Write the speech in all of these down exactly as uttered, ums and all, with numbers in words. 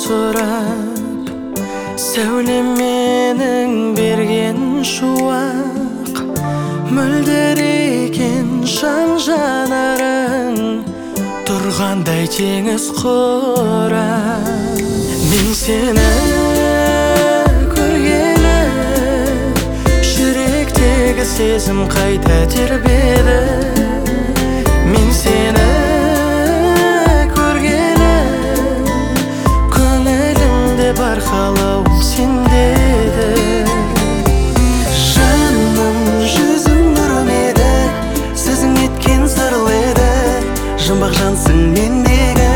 сұрап, сәуле менің берген шуақ, мөлдір екен жан жанарың, тұрғандай теңіз құрап. Мен сені көргелі, жүректегі сезім қайта тербеді. Мен сені көргелі, көңілімде бар қалауым сендеді. Жаным жүзің нұрым еді, сөзің еткен сырлы еді, жұмбақ жансың мендегі.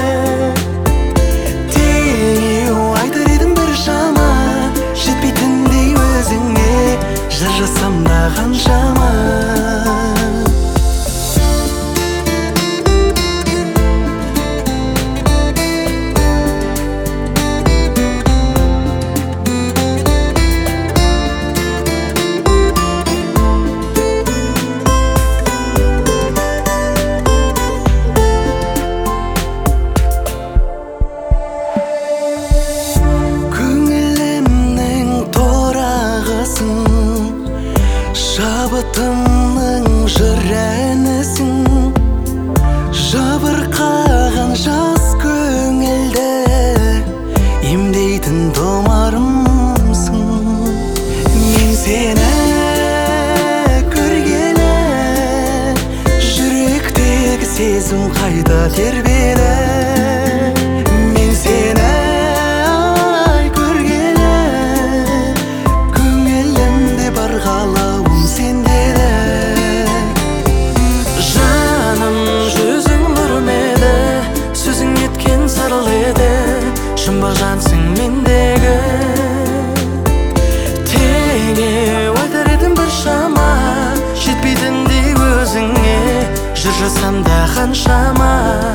Теңеу айтар едім бір шама, жетпейтіндей өзіңе, жыр жасам да қаншама. Шабытымның жыр әнісің, жабырқаған жас көңілді емдейтін тұмарымсың. Мен сені көргелі, жүректегі сезім қайта тербеді. Мен сені көргелі, көңілімде бар қалауым сендеді. Жаным жүзің нұрым еді, сөзің еткен сырлы еді, жұмбақ жансың мендегі. Теңеу айтар едім бір шама, жетпейтіндей өзіңе, жыр жасам да қаншама.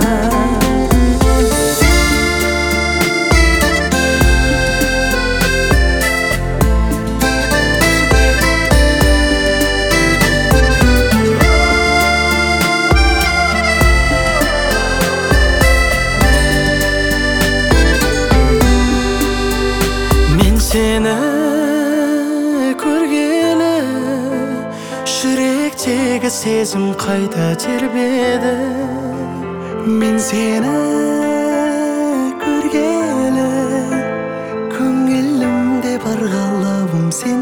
Сені көргелі, жүректегі сезім қайта тербеді. Мен сені көргелі, көңілімде бар қалауым сен.